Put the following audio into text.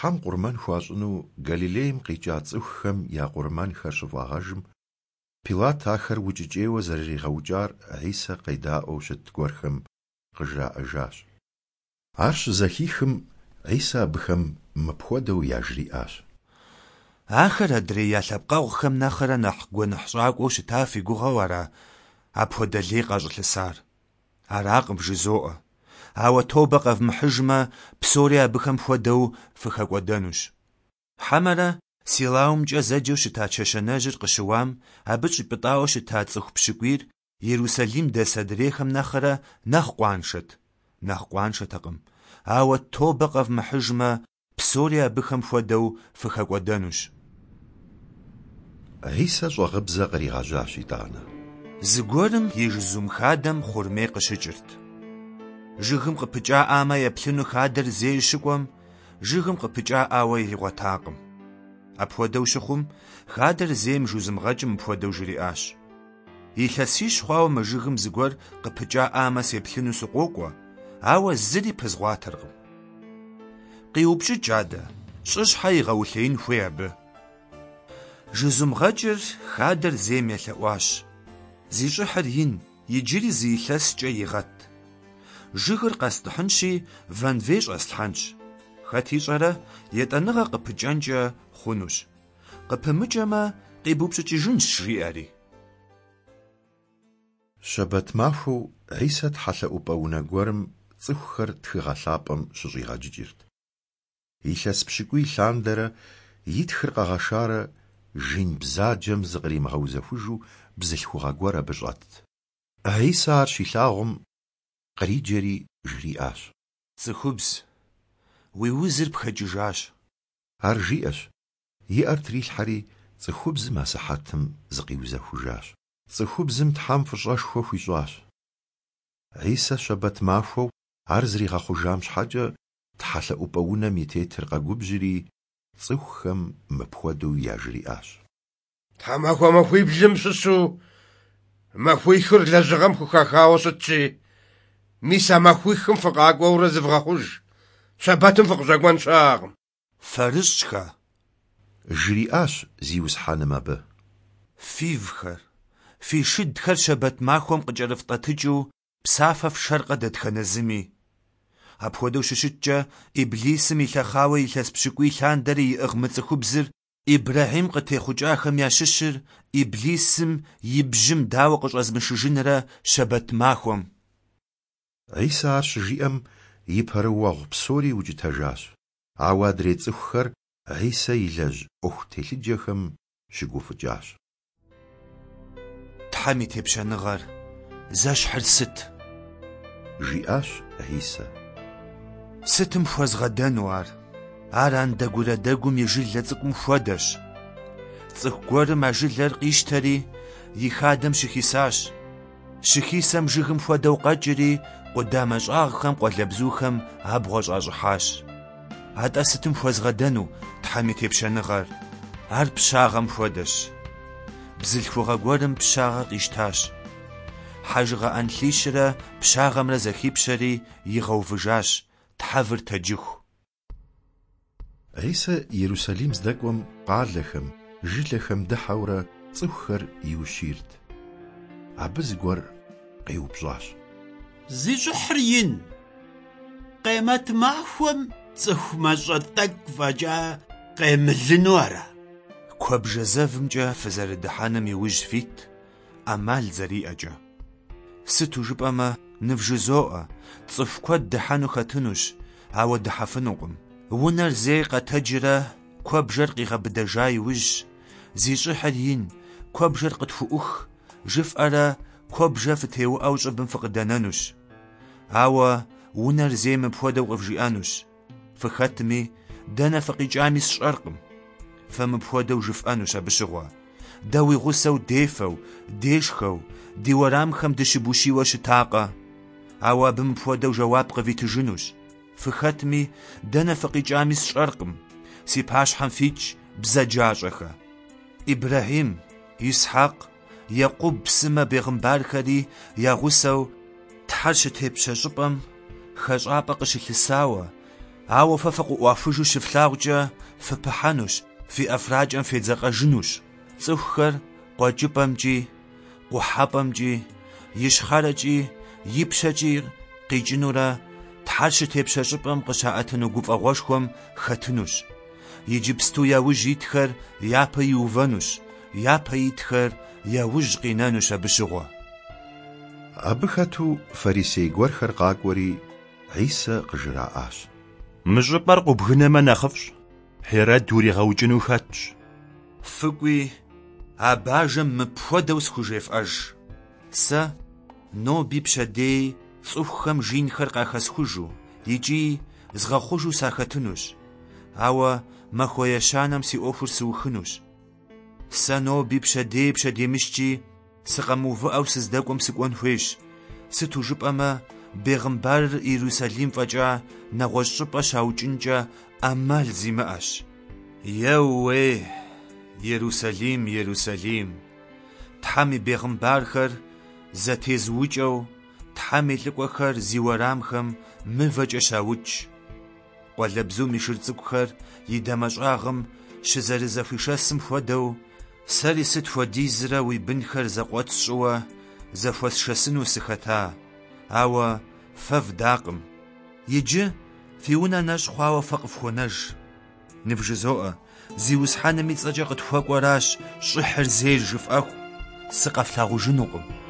Тхьэм къурмэн хуащӏыну Галилеем къикӏа цӏыхухэм я къурмэнхэр щыфӏагъэжым, Пилат ахэр укӏыкӏейуэ зэрыригъэукӏар Исэ къедаӏуэу щыт гуэрхэм къыжраӏэжащ. Ар щызэхихым, Исэ абыхэм мыпхуэдэу яжриӏащ. Ахэр адрей я лъэпкъэгъухэм нэхърэ нэхъ гуэныхь щӏакӏуэу щыта фи гугъэу ара апхуэдэ лей къащӏылъысар. Аракъым жызоӏэ. Ауэ тобэ къэвмыхьыжмэ, псори абыхэм хуэдэу фыхэкӏуэдэнущ. Хьэмэрэ Силаумкӏэ зэджэу щыта чэщэнэжьыр къыщыуам, абы щӏипӏытӏауэ щыта цӏыху пщыкӏуийр Иерусалим дэс адрейхэм нэхърэ нэхъ къуаншэт. Нэхъ къуаншэтэкъым. Ауэ тобэ къэвмыхьыжмэ, псори абыхэм хуэдэу фыхэкӏуэдэнущ. Исэ щӏэгъыбзэ къригъэжьащ итӏанэ. Зыгуэрым и жызум хадэм хъурмей къыщыкӏырт. Жыгым къыпыкӏаӏамэ еплъыну хадэр зэи щыкӏуэм, жыгым къыпыкӏаӏауэ иригъуэтакъым. Апхуэдэу щыхъум, хадэр зейм жузымгъэкӏым мыпхуэдэу жриӏащ. Илъэсищ хъуауэ мы жыгым зыгуэр къыпыкӏаӏамэ сеплъыну сыкъокӏуэ, ауэ зыри пызгъуатэркъым. Къиупщӏыкӏ адэ, щӏы щхьэ игъэулъеин хуей абы. Жызумгъэкӏыр хадэр зейм елъэӏуащ. Зи щӏыхьыр ин, иджыри зи илъэскӏэ игъэт. Жыгыр къэстӏыхьынщи, вэнвей щӏэслъхьэнщ. Хэт ищӏэрэ, етӏэныгъэ къыпыкӏэнкӏэ хъунущ. Къыпымыкӏэмэ, къибупщӏыкӏыжынщ жриӏэри. Щэбэт махуэу Исэ тхьэлъэӏупӏэ унэ гуэрым цӏыхухэр тхыгъэ лъапӏэм щыщӏигъэкӏыкӏырт. Илъэс пщыкӏуий лъандэрэ, итхыр къэгъэшарэ, жин бзаджэм зыкъримыгъэузэхужу бзылъхугъэ гуэр абы щӏэтт. Исэ ар щилъагъум, къриджэри жриӏащ. Цӏыхубз, уи узыр пхэкӏыжащ. Ар жиӏэщ. Иӏэр трилъхьэри, цӏыхубзым асыхьэтым зыкъиузэхужащ. Цӏыхубзым Тхьэм фӏыщӏэшхуэ хуищӏащ. Исэ щэбэт махуэу ар зригъэхъужам щхьэкӏэ, тхьэлъэӏупӏэ унэм и тетыр къэгубжьри, цӏыхухэм мыпхуэдэу яжриӏащ. Тхьэмахуэ махуиблым щысу, махуихыр лэжьыгъэм хухэхауэ щытщи, мис а махуихым фыкъакӏуэурэ зывгъэхъуж, щэбэтым фыкъыщӏэкӏуэн щыӏэкъым. Фэрыщӏхэ, Жриӏащ зиусхьэным абы. фивхэр, фи шыдхэр щэбэт махуэм къыкӏэрыфтӏэтыкӏыу псафэ фшэркъэ дэтхэнэ зыми. Апхуэдэу щыщыткӏэ, Иблисым илъэхъауэ илъэс пщыкӏуий лъандэрэ иӏыгъ мы цӏыхубзыр, Ибрахьим къытехъукӏахэм ящыщыр, Иблисым и бжьым дауэ къыщӏэзмышыжынрэ щэбэт махуэм. Исэ ар щыжиӏэм, и пэрыуэгъу псори укӏытэжащ. Ауэ адрей цӏыхухэр Исэ и лэжь ӏуэху телъыджэхэм щыгуфӏыкӏащ. Тхьэм и тепщэныгъэр зэщхьыр сыт? Жиӏащ Исэ. Сытым хуэзгъэдэну ар? Ар андэгурэдэгум и жылэ цӏыкӏум хуэдэщ. Цӏыху гуэрым а жылэр къищтэри, и хадэм щыхисащ. Щыхисэм жыгым хуэдэу къэкӏри, къудамэ щӏагъхэм, къуалэбзухэм абгъуэ щӏащӏыхьащ. Атӏэ сытым хуэзгъэдэну Тхьэм и тепщэныгъэр? Ар пщагъэм хуэдэщ. Бзылъхугъэ гуэрым пщагъэ къищтащ. Хьэжыгъэ ӏэнлъищрэ пщагъэмрэ зэхипщэри игъэувыжащ, тхьэвыр тэджыху. Исэ Иерусалим здэкӏуэм къалэхэм, жылэхэм дыхьэурэ цӏыхухэр иущийрт. Абы зыгуэр къеупщӏащ. Зи щӏыхьыр ин. Къемэт махуэм цӏыху мащӏэ тӏэкӏу фӏэкӏа къемылыну ара? Куэбжэзэвымкӏэ фызэрыдыхьэным иужь фит, ӏэмал зэриӏэкӏэ. Сыту жыпӏэмэ, ныбжызоӏэ, цӏыху куэд дыхьэну хэтынущ, ауэ дыхьэфынукъым. Унэр зэи къэтэджрэ, куэбжэр къигъэбыдэжа иужь, зи щӏыхьыр ин, куэбжэр къытхуӏух, жыфӏэрэ куэбжэ фытеуӏэу щӏыбым фыкъыдэнэнущ. Ауэ унэр зэи мыпхуэдэу къывжиӏэнущ. Фыхэтми, дэнэ фыкъикӏами сщӏэркъым. Фымыпхуэдэу жыфӏэнущ абы щыгъуэ. Дэ уи гъусэу дефэу, дешхэу, ди уэрамхэм дыщыбушийуэ щытакъэ. Ауэ абы мыпхуэдэу жэуап къывитыжынущ. Фыхэтми, дэнэ фыкъикӏами сщӏэркъым. Си пащхьэм фикӏ бзаджащӏэхэ. Ибрахьим, Исхьакъ, Якъуб псымэ бегъымбархэри я гъусэу Тхьэр щытепщэ щӏыпӏэм хэщӏапӏэ къыщылъысауэ, Ауэ фэ фыкъыӏуахыжу щыфлъагъукӏэ фыпыхьэнущ, фи ӏэфракӏэм федзэкъэжынущ. Цӏыхухэр къуэкӏыпӏэмкӏи, къухьэпӏэмкӏи, ищхъэрэкӏи, ипщэкӏи къикӏынурэ Тхьэр щытепщэ щӏыпӏэм къыщаӏэтыну гуфӏэгъуэшхуэм хэтынущ. Иджыпсту яужь итхэр япэ иувэнущ, япэ итхэр яужь къинэнущ абы щыгъуэ. Абы хэту фарисей гуэрхэр къакӏуэри Исэ къыжраӏащ. Мы щӏыпӏэр къубгынэмэ нэхъыфӏщ, Хьерод уригъэукӏыну хэтщ. Фыкӏуи а бажэм мыпхуэдэу схужефӏэж. Сэ ноби пщэдей цӏыхухэм жинхэр къахэсхужу икӏи згъэхъужу сахэтынущ, ауэ махуэ ещанэм си ӏуэхур сыухынущ. Сэ ноби пщэдей мыщкӏи сыкъэмыувыӏэу сыздэкӏуэм сыкӏуэн хуейщ. Сыту жыпӏэмэ, Бегъымбарыр Иерусалим фӏэкӏа нэгъуэщӏ щӏыпӏэ щаукӏынкӏэ ӏэмал зимыӏэщ. Еууей, Иерусалим, Иерусалим! Тхьэм и бегъымбархэр зэтезуукӏэу, Тхьэм и лӏыкӏуэхэр зи уэрамхэм мывэкӏэ щаукӏ. Къуалэбзум и шыр цӏыкӏухэр и дамэщӏагъым щызэрызэхуишэсым хуэдэу, сэри сыт хуэдизрэ уи бынхэр зэкъуэт сщӏыуэ зэхуэсшэсыну сыхэта, ауэ фэ вдакъым. Иджы фи унэ нэщӏ хъуауэ фэ къыфхуонэж. Ныбжызоӏэ, зи усхьэнми цӏэкӏэ къытхуэкӏуэращ щӏыхьыр зейр жыфӏэху, сыкъэфлъагъужынукъым.